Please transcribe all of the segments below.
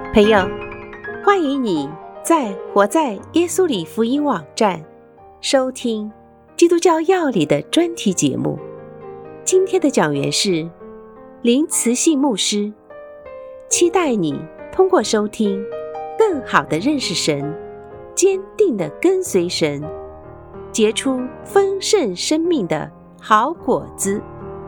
朋友，欢迎你在活在耶稣里福音网站收听基督教要理的专题节目。今天的讲员是林慈信牧师，期待你通过收听更好地认识神，坚定地跟随神，结出丰盛生命的好果子。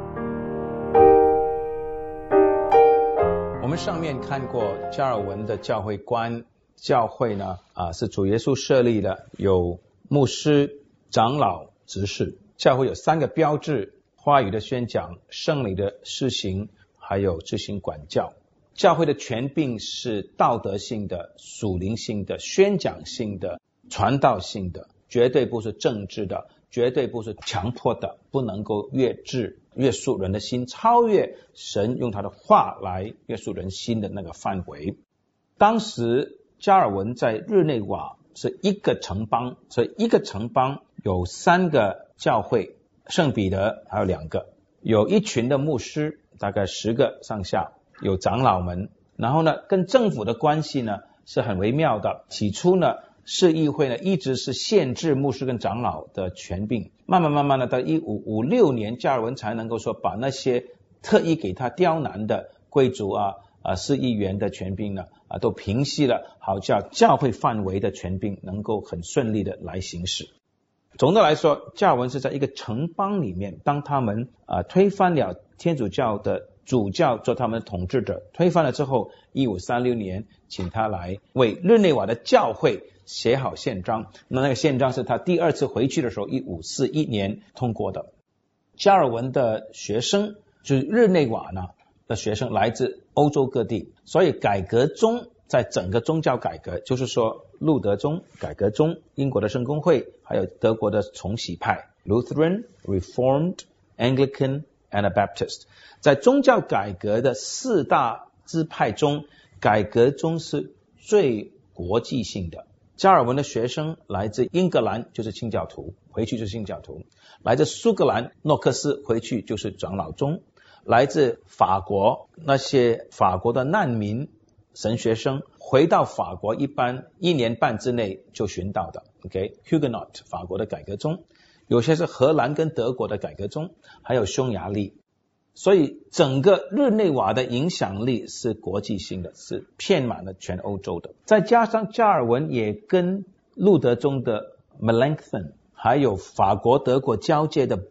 我们上面看过加尔文的教会观，教会呢是主耶稣设立的，有牧师、长老、执事。教会有3个标志：话语的宣讲、圣礼的施行，还有执行管教。教会的权柄是道德性的、属灵性的、宣讲性的、传道性的，绝对不是政治的，绝对不是强迫的，不能够约束人的心，超越神用他的话来约束人心的那个范围。当时加尔文在日内瓦是一个城邦，所以一个城邦有3个教会，圣彼得还有2个，有一群的牧师，大概10个上下，有长老们。然后呢，跟政府的关系呢是很微妙的。起初呢，市议会呢一直是限制牧师跟长老的权柄，慢慢的到1556年，加尔文才能够说把那些特意给他刁难的贵族市议员的权柄呢都平息了，好叫教会范围的权柄能够很顺利的来行使。总的来说，加尔文是在一个城邦里面，当他们推翻了天主教的主教做他们的统治者，推翻了之后，1536年请他来为日内瓦的教会写好宪章。那个宪章是他第2次回去的时候1541年通过的。加尔文的学生就是日内瓦呢的学生来自欧洲各地，所以改革宗在整个宗教改革，就是说路德宗、改革宗、英国的圣公会，还有德国的重洗派 Lutheran, Reformed, Anglican Anabaptist。 在宗教改革的4大支派中，改革宗是最国际性的。加尔文的学生来自英格兰，就是清教徒，回去就是清教徒；来自苏格兰诺克斯，回去就是长老宗；来自法国，那些法国的难民神学生回到法国一般1年半之内就寻道的 Huguenot 法国的改革宗，有些是荷兰跟德国的改革宗，还有匈牙利。所以整个日内瓦的影响力是国际性的，是遍满了全欧洲的。再加上加尔文也跟路德宗的 Melanchthon 还有法国德国交界的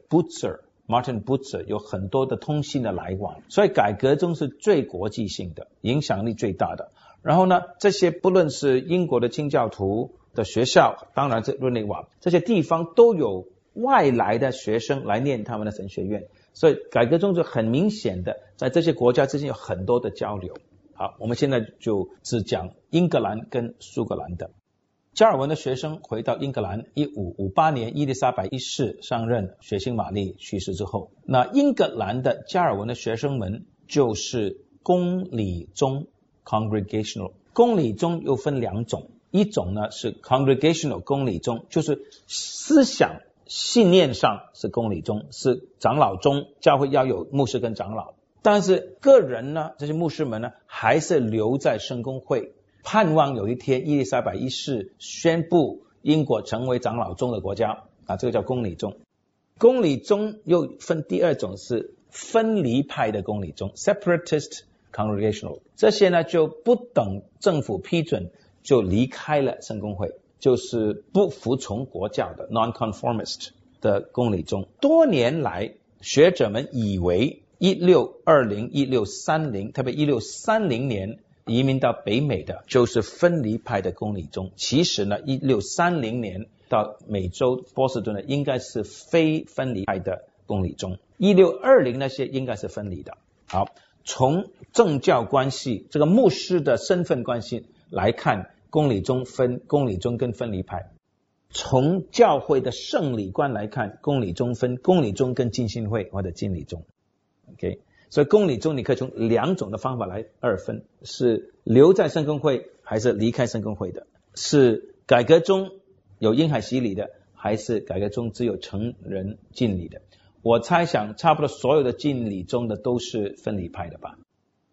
Martin Butzer 有很多的通信的来往，所以改革宗是最国际性的，影响力最大的。然后呢，这些不论是英国的清教徒的学校，当然是日内瓦这些地方都有外来的学生来念他们的神学院，所以改革宗是很明显的在这些国家之间有很多的交流。好，我们现在就只讲英格兰跟苏格兰的。加尔文的学生回到英格兰，1558年伊丽莎白一世上任，血腥玛丽去世之后，那英格兰的加尔文的学生们就是公理宗 Congregational。 公理宗又分2种，一种呢是 Congregational 公理宗，就是思想信念上是公理宗，是长老宗，教会要有牧师跟长老，但是个人呢，这些牧师们呢还是留在圣公会，盼望有一天伊丽莎白一世宣布英国成为长老宗的国家这个叫公理宗。公理宗又分第2种，是分离派的公理宗 Separatist Congregational。 这些呢就不等政府批准就离开了圣公会，就是不服从国教的 Nonconformist 的公理宗。多年来学者们以为1620、1630，特别1630年移民到北美的就是分离派的公理宗。其实呢1630年到美洲波士顿的应该是非分离派的公理宗，1620那些应该是分离的。好，从政教关系，这个牧师的身份关系来看，公理宗分公理宗跟分离派。从教会的圣礼观来看，公理宗分公理宗跟浸信会或者浸礼宗。所以公理宗你可以从2种的方法来二分，是留在圣公会还是离开圣公会的，是改革宗有婴孩洗礼的，还是改革宗只有成人浸礼的。我猜想差不多所有的浸礼宗的都是分离派的吧，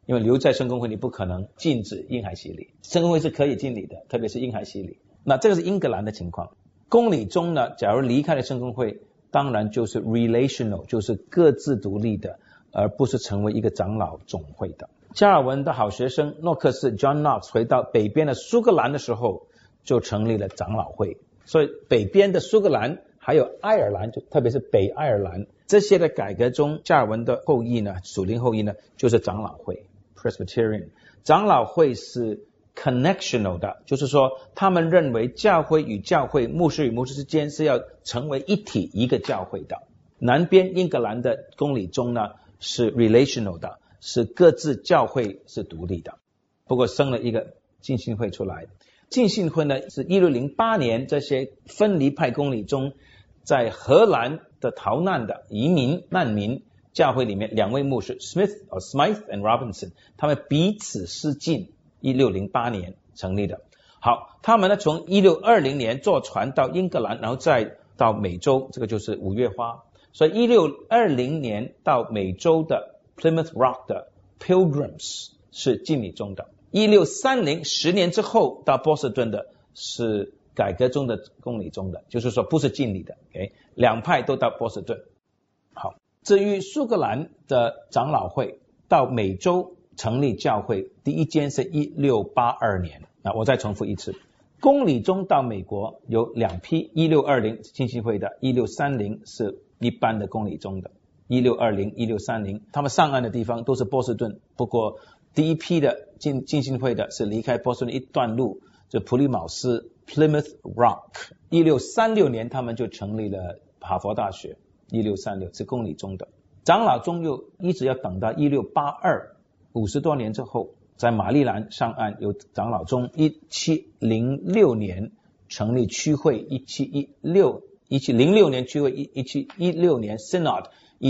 因为留在圣公会你不可能禁止婴孩洗礼，圣公会是可以禁礼的，特别是婴孩洗礼。那这个是英格兰的情况。公理中呢，假如离开了圣公会，当然就是 relational， 就是各自独立的，而不是成为一个长老总会的。加尔文的好学生诺克斯 John Knox 回到北边的苏格兰的时候，就成立了长老会。所以北边的苏格兰还有爱尔兰，就特别是北爱尔兰，这些的改革中，加尔文的后裔呢，属灵后裔呢，就是长老会 Presbyterian。 长老会是 connectional 的，就是说他们认为教会与教会，牧师与牧师之间是要成为一体，一个教会的。南边英格兰的公理中呢是 relational 的，是各自教会是独立的，不过生了一个浸信会出来。浸信会呢是1608年这些分离派公理中，在荷兰的逃难的移民难民教会里面2位牧师 Smythe and Robinson， 他们彼此施浸，1608年成立的。好，他们呢从1620年坐船到英格兰，然后再到美洲，这个就是五月花。所以1620年到美洲的 Plymouth Rock 的 Pilgrims 是浸礼中的。1630 10年之后到波士顿的是改革中的公理中的，就是说不是浸礼的。两派都到波士顿。好，至于苏格兰的长老会到美洲成立教会，第一间是1682年。那我再重复一次，公理中到美国有2批，1620浸信会的，1630是一般的公理中的，1620 1630他们上岸的地方都是波士顿，不过第一批的浸信会的是离开波士顿一段路，就普利茅斯 Plymouth Rock。 1636年他们就成立了哈佛大学，1636是公理中的。长老中又一直要等到1682 50多年之后，在马里兰上岸有长老中，1706年成立区会，1706年区会，1716年 Synod，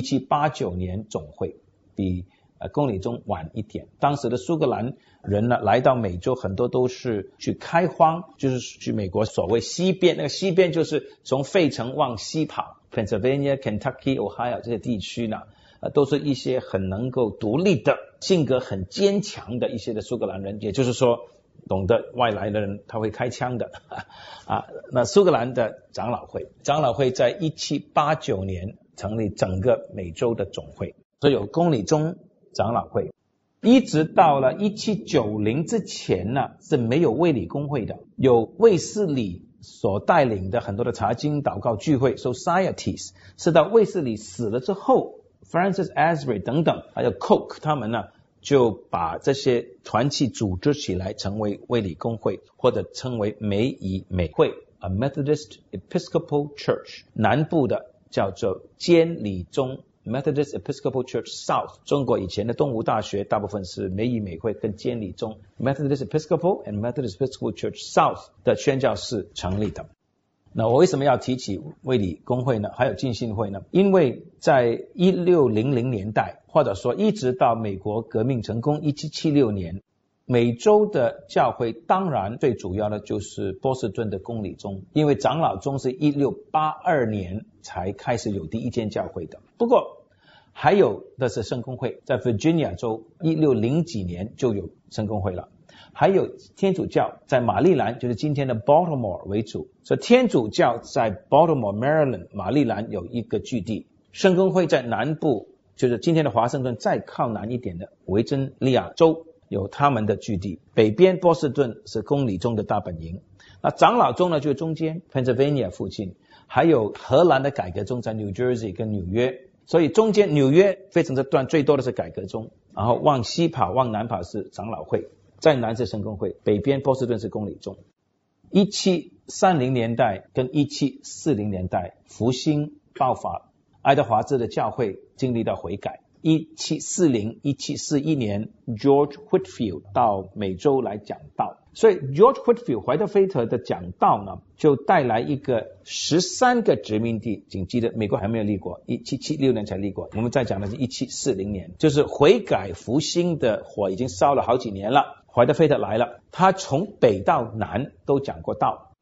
1789年总会，比公理中晚一点。当时的苏格兰人呢来到美洲，很多都是去开荒，就是去美国所谓西边，那个西边就是从费城往西跑， Pennsylvania、Kentucky、Ohio 这些地区呢都是一些很能够独立的，性格很坚强的一些的苏格兰人，也就是说懂得外来的人他会开枪的那苏格兰的长老会在1789年成立整个美洲的总会，所以有公理中长老会。一直到了1790之前呢是没有卫理公会的，有卫斯理所带领的很多的查经祷告聚会 societies， 是到卫斯理死了之后 Francis Asbury 等等还有 Coke 他们呢就把这些团契组织起来成为卫理公会，或者称为美以美会 A Methodist Episcopal Church。 南部的叫做监理宗 Methodist Episcopal Church South， 中国以前的东吴大学大部分是美以美会跟监理宗 Methodist Episcopal and Methodist Episcopal Church South 的宣教士成立的。那我为什么要提起卫理公会呢？还有浸信会呢？因为在1600年代，或者说一直到美国革命成功1776年，美洲的教会当然最主要的就是波士顿的公理宗，因为长老宗是1682年才开始有第一间教会的。不过还有的是圣公会，在 Virginia 州1600几年就有圣公会了。还有天主教在马里兰，就是今天的 Baltimore 为主，所以天主教在 Baltimore Maryland 马里兰有一个据地。圣公会在南部，就是今天的华盛顿再靠南一点的维珍利亚州有他们的据地。北边波士顿是公理宗的大本营，那长老宗呢就是中间 Pennsylvania 附近，还有荷兰的改革宗在 New Jersey 跟纽约，所以中间纽约非常的段最多的是改革宗，然后往西跑往南跑是长老会，在南是圣公会，北边波士顿是公理宗。1730年代跟1740年代复兴爆发，爱德华兹的教会经历到悔改。1740 1741年 George Whitefield 到美洲来讲道，所以 George Whitefield 怀特菲特的讲道呢就带来一个13个殖民地，请记得美国还没有立国，1776年才立国，我们在讲的是1740年，就是悔改复兴的火已经烧了好几年了。怀特菲特来了，他从北到南都讲过道，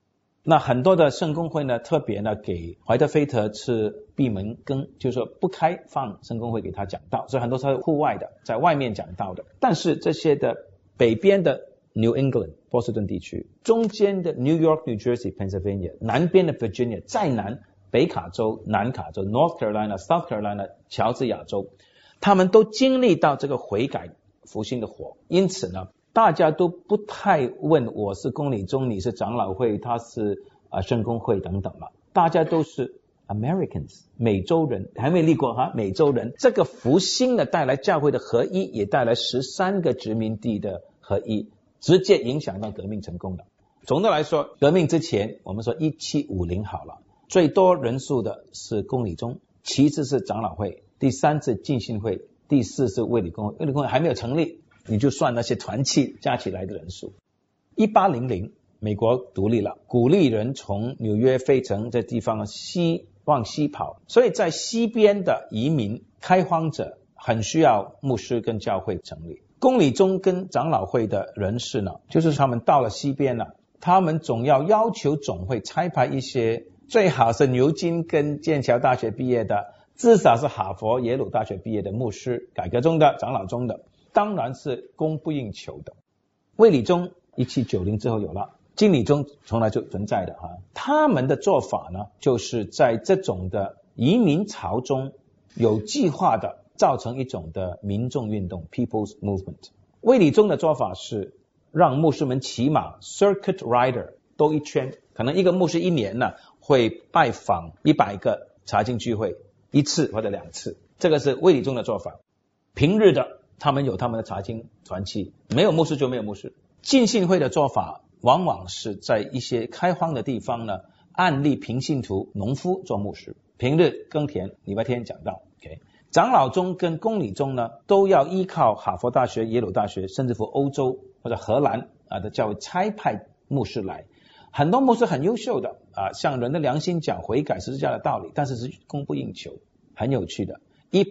那很多的圣公会呢，特别呢给怀特菲特是闭门羹，就是说不开放圣公会给他讲道，所以很多是户外的，在外面讲道的。但是这些的北边的 New England 波士顿地区，中间的 New York New Jersey Pennsylvania， 南边的 Virginia， 再南北卡州、南卡州 North Carolina South Carolina 乔治亚州，他们都经历到这个悔改复兴的火，因此呢大家都不太问我是公理中，你是长老会，他是圣公会等等了，大家都是 Americans 美洲人，还没立过美洲人。这个复兴呢带来教会的合一，也带来13个殖民地的合一，直接影响到革命成功的。总的来说，革命之前我们说1750好了，最多人数的是公理中，其次是长老会，第三是浸信会，第四是卫理公会。卫理公会还没有成立，你就算那些团契加起来的人数。1800美国独立了，鼓励人从纽约费城这地方往西跑，所以在西边的移民开荒者很需要牧师跟教会成立。公理中跟长老会的人士呢，就是他们到了西边了，他们总要求总会差派一些最好是牛津跟剑桥大学毕业的，至少是哈佛耶鲁大学毕业的牧师，改革中的长老中的，当然是供不应求的。卫理中1790之后有了，浸礼中从来就存在的他们的做法呢，就是在这种的移民潮中有计划的造成一种的民众运动 People's Movement。 卫理中的做法是让牧师们骑马 Circuit Rider 兜一圈，可能一个牧师一年呢会拜访100个查经聚会1次或者2次，这个是卫理中的做法。平日的他们有他们的查经团契，没有牧师就没有牧师。浸信会的做法往往是在一些开荒的地方呢，按立平信徒农夫做牧师，平日耕田，礼拜天讲道。长老中跟公理中呢，都要依靠哈佛大学、耶鲁大学，甚至乎欧洲或者荷兰的教会差派牧师来。很多牧师很优秀的向人的良心讲悔改十字架的道理，但是是供不应求。很有趣的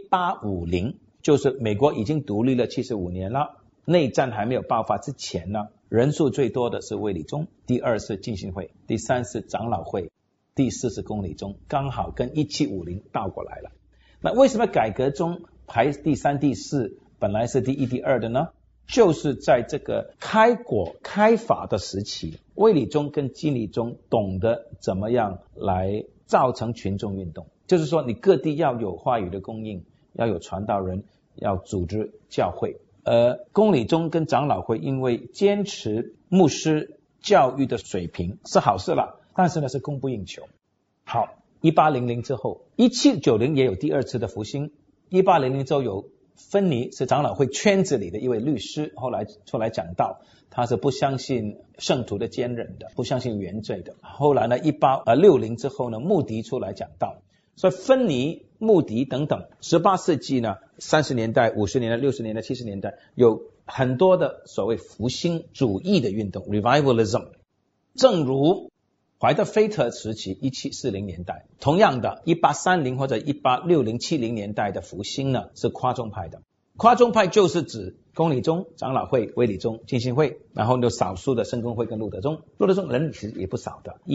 1850就是美国已经独立了75年了，内战还没有爆发之前呢，人数最多的是卫理中，第二是浸信会，第三是长老会，第四是公理中，刚好跟1750倒过来了。那为什么改革中排第三第四本来是第一第二的呢？就是在这个开果开法的时期，卫理中跟浸礼中懂得怎么样来造成群众运动，就是说你各地要有话语的供应，要有传道人，要组织教会。公理中跟长老会因为坚持牧师教育的水平是好事了，但是呢是供不应求。好，1800之后1790也有第二次的复兴。1800之后有芬尼是长老会圈子里的一位律师，后来出来讲道，他是不相信圣徒的坚忍的，不相信原罪的。后来呢1860之后呢，穆迪出来讲道，所以芬尼、穆迪等等18世纪呢30年代、50年代、60年代、70年代有很多的所谓复兴主义的运动 Revivalism。 正如怀特菲特时期1740年代，同样的1830或者1860、70年代的复兴呢是夸宗派的。夸宗派就是指公理中、长老会、卫理中、浸信会，然后有少数的圣公会跟路德宗。路德宗人其实也不少的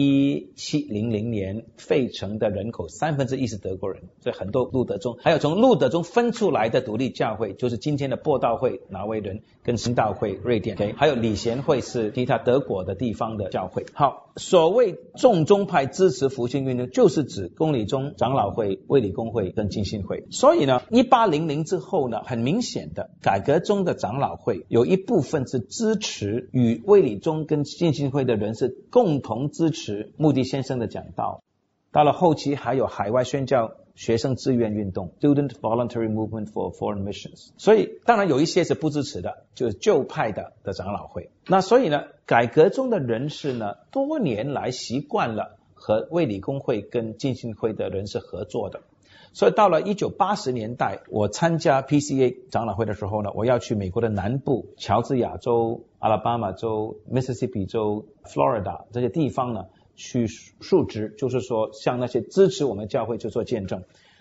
，1700年费城的人口1/3是德国人，所以很多路德宗，还有从路德宗分出来的独立教会，就是今天的播道会挪威人跟新道会瑞典，还有礼贤会是其他德国的地方的教会。好，所谓众宗派支持复兴运动，就是指公理中、长老会、卫理公会跟浸信会。所以呢1800之后呢，很明显的改革中的长老会有一部分是支持与卫理中跟浸信会的人是共同支持穆迪先生的讲道。到了后期还有海外宣教学生自愿运动 Student Voluntary Movement for Foreign Missions。 所以当然有一些是不支持的，就是旧派的长老会。那所以呢，改革中的人士呢，多年来习惯了和卫理公会跟浸信会的人士合作的。所以到了1980年代，我参加 PCA 长老会的时候呢，我要去美国的南部，乔治亚州、阿拉巴马州、Mississippi 州、Florida 这些地方呢去述职，就是说向那些支持我们教会去做见证。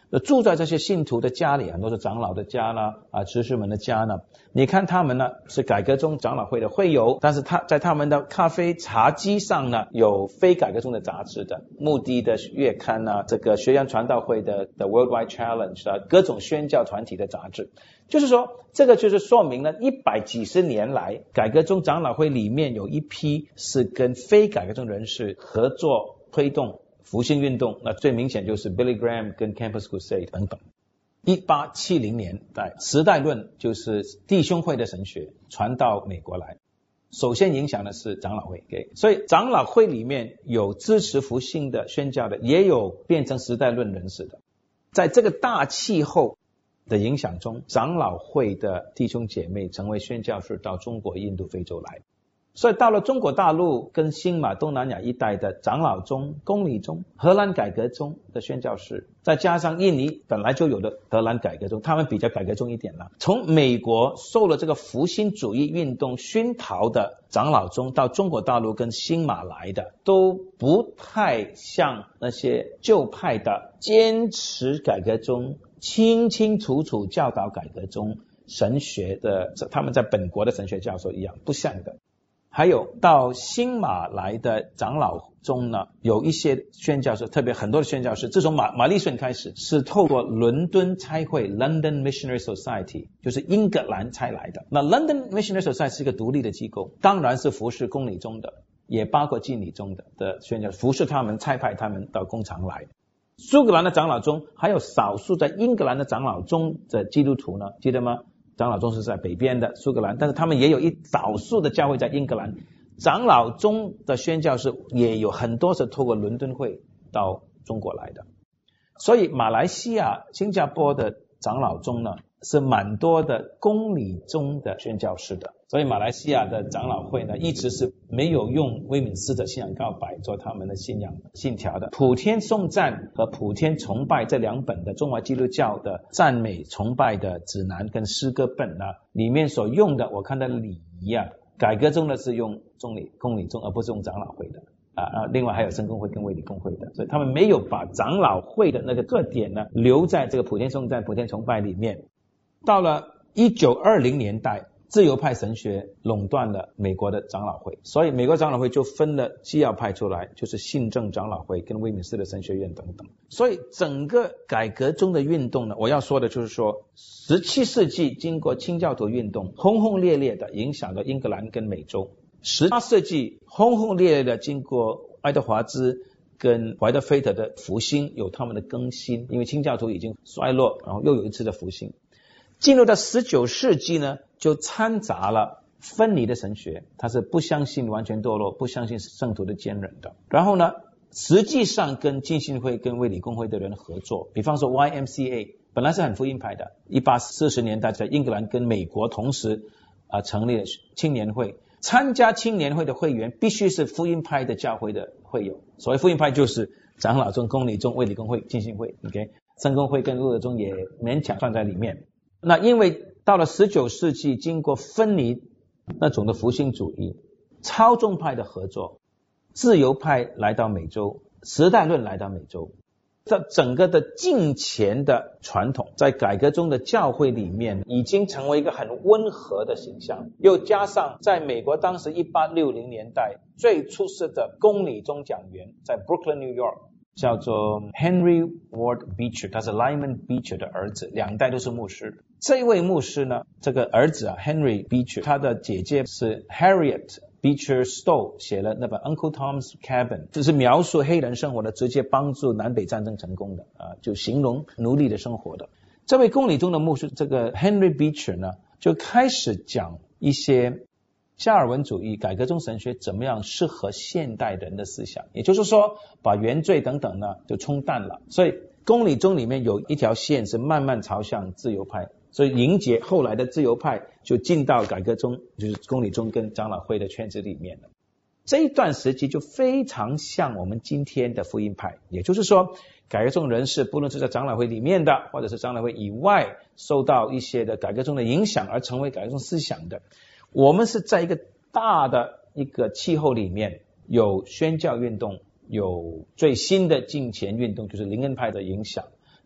住在这些信徒的家里，很多是长老的家啦，执事们的家呢。你看他们呢是改革宗长老会的会友，但是在他们的咖啡茶几上呢有非改革宗的杂志的，穆迪的月刊啊，这个学院传道会的 Worldwide Challenge 啊，各种宣教团体的杂志。就是说这个就是说明了100几十年来改革宗长老会里面有一批是跟非改革宗人士合作推动复兴运动，那最明显就是 Billy Graham 跟 Campus Crusade 等等。1870年代时代论就是弟兄会的神学传到美国来，首先影响的是长老会，所以长老会里面有支持复兴的宣教的，也有变成时代论人士的。在这个大气候的影响中，长老会的弟兄姐妹成为宣教士到中国、印度、非洲来。所以到了中国大陆跟新马东南亚一带的长老宗、公理宗、荷兰改革宗的宣教士，再加上印尼本来就有的荷兰改革宗，他们比较改革宗一点了。从美国受了这个复兴主义运动熏陶的长老宗到中国大陆跟新马来的，都不太像那些旧派的坚持改革宗、清清楚楚教导改革宗神学的他们在本国的神学教授一样，不像的。还有到新马来的长老中呢，有一些宣教士，特别很多的宣教士，自从马利逊开始是透过伦敦差会 London Missionary Society， 就是英格兰差来的。那 London Missionary Society 是一个独立的机构，当然是服侍公理宗的，也包括浸礼宗的宣教士，服侍他们，差派他们到工厂来。苏格兰的长老宗还有少数在英格兰的长老宗的基督徒呢，记得吗？长老宗是在北边的苏格兰，但是他们也有少数的教会在英格兰。长老宗的宣教士也有很多是透过伦敦会到中国来的。所以马来西亚、新加坡的长老宗呢，是蛮多的公理宗的宣教士的。所以马来西亚的长老会呢，一直是没有用威敏斯特信仰告白做他们的信仰信条的。普天颂赞和普天崇拜这两本的中华基督教的赞美崇拜的指南跟诗歌本呢，里面所用的我看到礼仪啊，改革宗的是用公理宗，而不是用长老会的另外还有圣公会跟卫理公会的，所以他们没有把长老会的那个特点呢留在这个普天颂赞、普天崇拜里面。到了1920年代，自由派神学垄断了美国的长老会，所以美国长老会就分了基要派出来，就是信正长老会跟威敏斯特神学院等等。所以整个改革中的运动呢，我要说的就是说17世纪经过清教徒运动轰轰烈烈的影响了英格兰跟美洲，18世纪轰轰烈烈的经过爱德华兹跟怀德菲特的复兴有他们的更新，因为清教徒已经衰落，然后又有一次的复兴。进入到19世纪呢，就掺杂了分离的神学，他是不相信完全堕落，不相信圣徒的坚忍的。然后呢，实际上跟浸信会跟卫理公会的人合作，比方说 YMCA 本来是很福音派的，1840年代在英格兰跟美国同时成立了青年会，参加青年会的会员必须是福音派的教会的会友，所谓福音派就是长老宗、公理宗、卫理公会、浸信会 OK， 圣公会跟路德宗也勉强算在里面。那因为到了19世纪经过分离那种的复兴主义，超宗派的合作，自由派来到美洲，时代论来到美洲，这整个的敬虔的传统在改革中的教会里面已经成为一个很温和的形象，又加上在美国当时1860年代最出色的公理宗讲员在 Brooklyn New York叫做 Henry Ward Beecher， 他是 Lyman Beecher 的儿子，两代都是牧师。这一位牧师呢，这个儿子Henry Beecher， 他的姐姐是 Harriet Beecher Stowe， 写了那本 Uncle Tom's Cabin， 这是描述黑人生活的，直接帮助南北战争成功的就形容奴隶的生活的。这位公理宗的牧师，这个 Henry Beecher 呢，就开始讲一些加尔文主义、改革宗神学怎么样适合现代人的思想，也就是说把原罪等等呢就冲淡了。所以公理宗里面有一条线是慢慢朝向自由派，所以迎接后来的自由派就进到改革宗，就是公理宗跟长老会的圈子里面了。这一段时期就非常像我们今天的福音派，也就是说改革宗人士不论是在长老会里面的或者是长老会以外受到一些的改革宗的影响而成为改革宗思想的。我们是在一个大的一个气候里面，有宣教运动，有最新的敬虔运动，就是灵恩派的影响，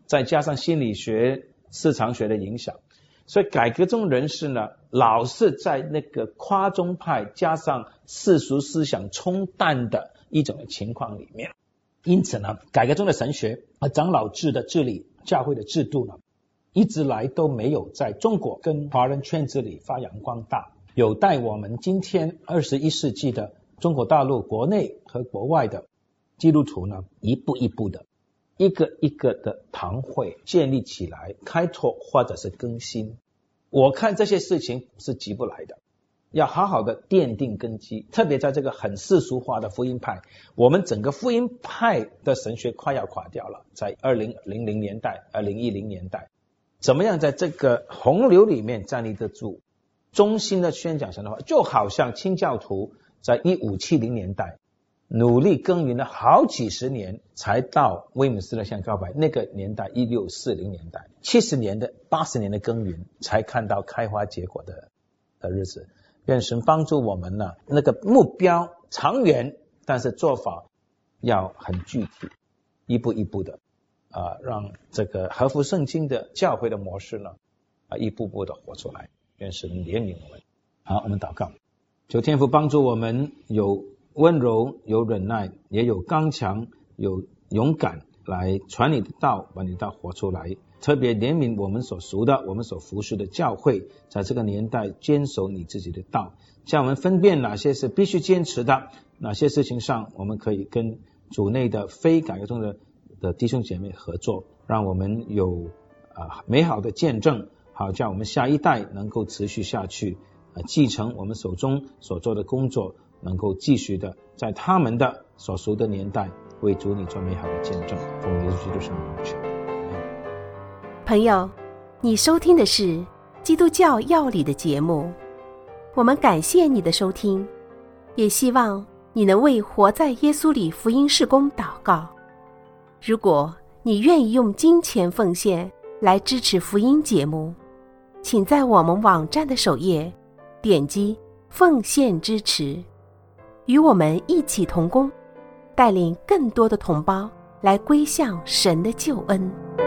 再加上心理学、市场学的影响，所以改革中人士呢，老是在那个夸宗派加上世俗思想冲淡的一种情况里面。因此呢，改革中的神学和长老制的治理，教会的制度呢，一直来都没有在中国跟华人圈子里发扬光大，有待我们今天21世纪的中国大陆国内和国外的基督徒呢，一步一步的一个一个的堂会建立起来，开拓或者是更新。我看这些事情是急不来的，要好好的奠定根基，特别在这个很世俗化的福音派，我们整个福音派的神学快要垮掉了，在2000年代、2010年代，怎么样在这个洪流里面站立得住，衷心的宣讲神的话，就好像清教徒在1570年代努力耕耘了好几十年才到威姆斯勒向告白，那个年代1640年代70年的80年的耕耘才看到开花结果的日子。愿神帮助我们呢，那个目标长远，但是做法要很具体，一步一步的让这个合乎圣经的教会的模式呢一步步的活出来。愿神怜悯我们。好，我们祷告。求天父帮助我们有温柔，有忍耐，也有刚强，有勇敢来传你的道，把你的道活出来。特别怜悯我们所属的，我们所服侍的教会，在这个年代坚守你自己的道，叫我们分辨哪些是必须坚持的，哪些事情上我们可以跟主内的非改革中的弟兄姐妹合作，让我们有美好的见证，好叫我们下一代能够持续下去，继承我们手中所做的工作，能够继续的在他们的所属的年代为主你做美好的见证。奉耶稣基督圣名求。 朋友，你收听的是基督教要理的节目，我们感谢你的收听，也希望你能为活在耶稣里福音事工祷告。如果你愿意用金钱奉献来支持福音节目，请在我们网站的首页点击奉献支持，与我们一起同工，带领更多的同胞来归向神的救恩。